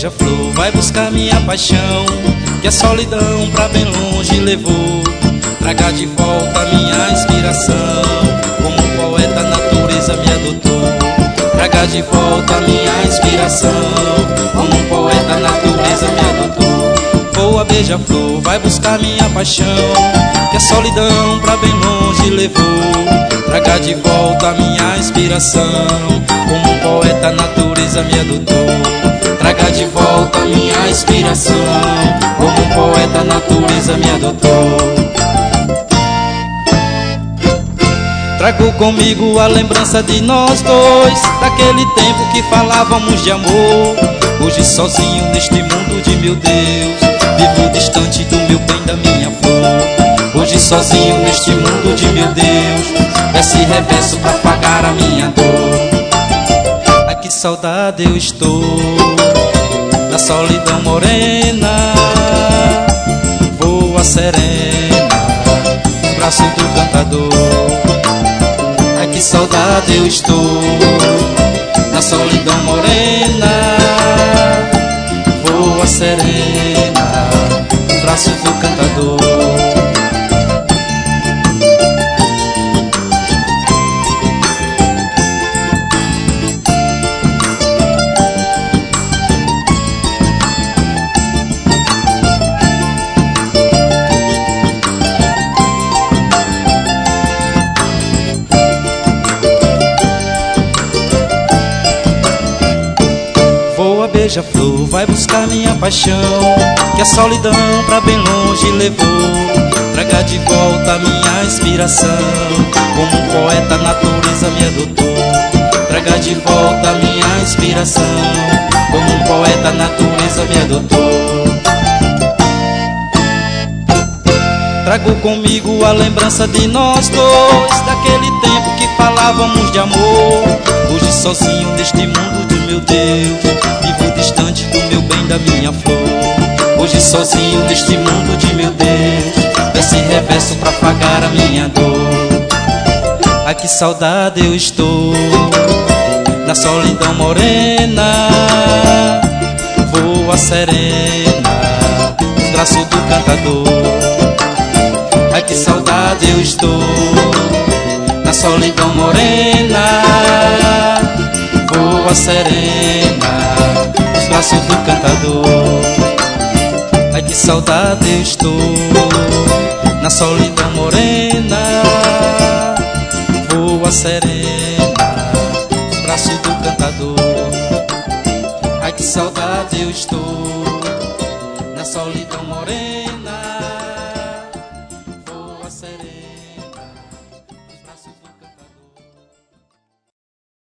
beija-flor, vai buscar minha paixão, que a solidão pra bem longe levou. Traga de volta minha inspiração, como um poeta a natureza me adotou. Traga de volta minha inspiração, como um poeta a natureza me adotou. Voa beija-flor, vai buscar minha paixão, que a solidão pra bem longe levou. Traga de volta minha inspiração, como um poeta a natureza me adotou. Traga de volta minha inspiração, como um poeta a natureza me adotou. Trago comigo a lembrança de nós dois, daquele tempo que falávamos de amor. Hoje sozinho neste mundo de meu Deus, vivo distante do meu bem, da minha flor. Hoje sozinho neste mundo de meu Deus, verso e reverso pra apagar a minha dor. Ai, que saudade eu estou da solidão morena. Voa serena no braço do cantador. Ai, que saudade eu estou da solidão morena. Voa serena no braço do cantador. Voa beija-flor, vai buscar minha paixão, que a solidão pra bem longe levou. Traga de volta minha inspiração, como um poeta a natureza me adotou. Traga de volta minha inspiração, como um poeta a natureza me adotou. Trago comigo a lembrança de nós dois, daquele tempo que falávamos de amor. Hoje sozinho neste mundo de meu Deus, vivo distante do meu bem, da minha flor. Hoje sozinho neste mundo de meu Deus, verso e reverso pra apagar a minha dor. Ai, que saudade eu estou da solidão morena. Voa serena nos braços do cantador. Ai, que saudade eu estou na solidão morena. Voa serena nos braços do cantador. Ai, que saudade eu estou na solidão morena. Voa serena nos braços do cantador. Ai, que saudade eu estou na solidão morena.